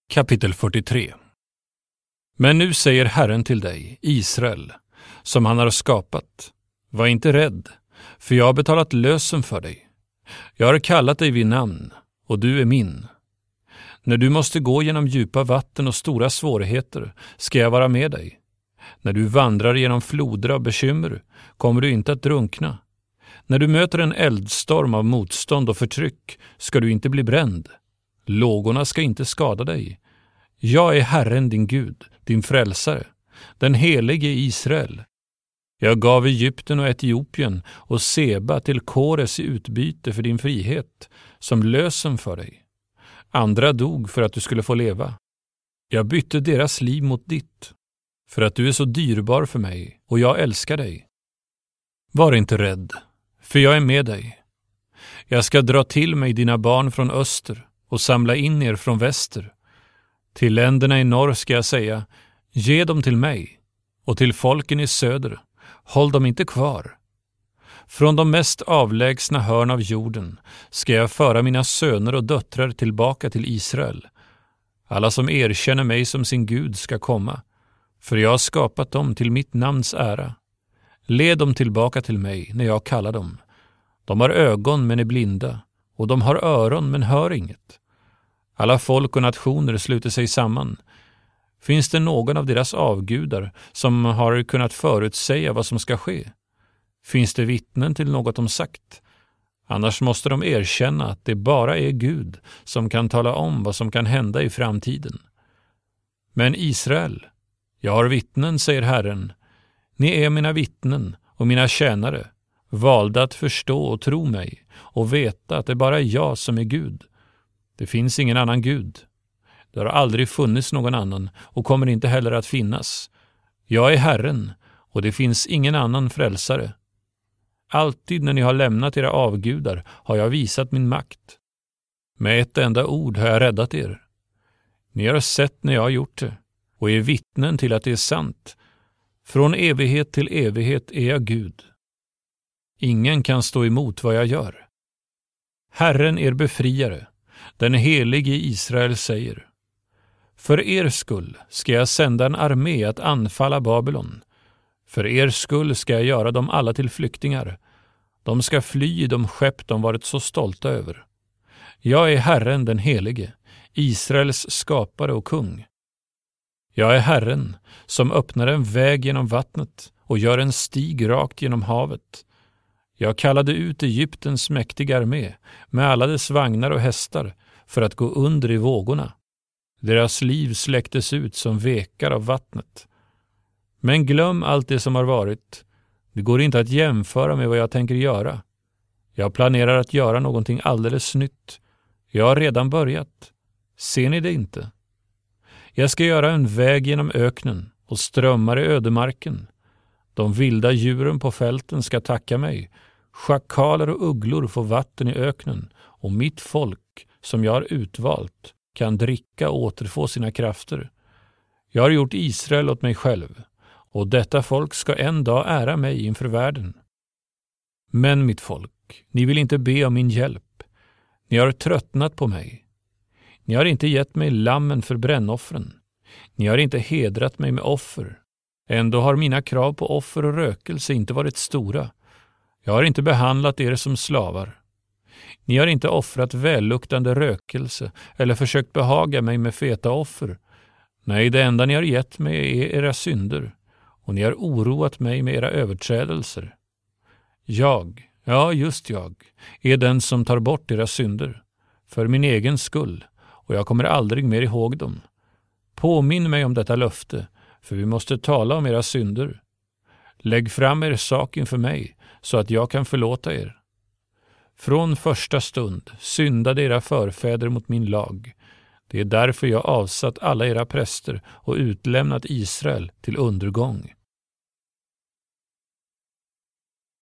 Kapitel 43. Men nu säger Herren till dig, Israel, som han har skapat: var inte rädd, för jag har betalat lösen för dig. Jag har kallat dig vid namn, och du är min. När du måste gå genom djupa vatten och stora svårigheter ska jag vara med dig. När du vandrar genom floder av bekymmer kommer du inte att drunkna. När du möter en eldstorm av motstånd och förtryck ska du inte bli bränd. Lågorna ska inte skada dig. Jag är Herren din Gud, din frälsare, den helige Israel. Jag gav Egypten och Etiopien och Seba till Kores i utbyte för din frihet, som lösen för dig. Andra dog för att du skulle få leva. Jag bytte deras liv mot ditt, för att du är så dyrbar för mig och jag älskar dig. Var inte rädd, för jag är med dig. Jag ska dra till mig dina barn från öster och samla in er från väster. Till länderna i norr ska jag säga: ge dem till mig, och till folken i söder: håll dem inte kvar. Från de mest avlägsna hörn av jorden ska jag föra mina söner och döttrar tillbaka till Israel. Alla som erkänner mig som sin Gud ska komma, för jag har skapat dem till mitt namns ära. Led dem tillbaka till mig när jag kallar dem. De har ögon men är blinda, och de har öron men hör inget. Alla folk och nationer sluter sig samman. Finns det någon av deras avgudar som har kunnat förutsäga vad som ska ske? Finns det vittnen till något de sagt? Annars måste de erkänna att det bara är Gud som kan tala om vad som kan hända i framtiden. Men Israel, jag har vittnen, säger Herren. Ni är mina vittnen och mina tjänare, valda att förstå och tro mig och veta att det bara är jag som är Gud. Det finns ingen annan Gud. Det har aldrig funnits någon annan och kommer inte heller att finnas. Jag är Herren, och det finns ingen annan frälsare. Alltid när ni har lämnat era avgudar har jag visat min makt. Med ett enda ord har jag räddat er. Ni har sett när jag har gjort det och är vittnen till att det är sant. Från evighet till evighet är jag Gud. Ingen kan stå emot vad jag gör. Herren er befriare, den helige Israel, säger: för er skull ska jag sända en armé att anfalla Babylon. För er skull ska jag göra dem alla till flyktingar. De ska fly i de skepp de varit så stolta över. Jag är Herren den helige, Israels skapare och kung. Jag är Herren som öppnar en väg genom vattnet och gör en stig rakt genom havet. Jag kallade ut Egyptens mäktiga armé med alla dess vagnar och hästar för att gå under i vågorna. Deras liv släcktes ut som vekar av vattnet. Men glöm allt det som har varit. Det går inte att jämföra med vad jag tänker göra. Jag planerar att göra någonting alldeles nytt. Jag har redan börjat. Ser ni det inte? Jag ska göra en väg genom öknen och strömmar i ödemarken. De vilda djuren på fälten ska tacka mig. Schakaler och ugglor får vatten i öknen, och mitt folk, som jag har utvalt, kan dricka och återfå sina krafter. Jag har gjort Israel åt mig själv, och detta folk ska en dag ära mig inför världen. Men mitt folk, ni vill inte be om min hjälp. Ni har tröttnat på mig. Ni har inte gett mig lammen för brännoffren. Ni har inte hedrat mig med offer. Ändå har mina krav på offer och rökelse inte varit stora. Jag har inte behandlat er som slavar. Ni har inte offrat välluktande rökelse eller försökt behaga mig med feta offer. Nej, det enda ni har gett mig är era synder, och ni har oroat mig med era överträdelser. Jag, ja just jag, är den som tar bort era synder, för min egen skull, och jag kommer aldrig mer ihåg dem. Påminn mig om detta löfte, för vi måste tala om era synder. Lägg fram er sak inför mig, så att jag kan förlåta er. Från första stund syndade era förfäder mot min lag. Det är därför jag avsatt alla era präster och utlämnat Israel till undergång.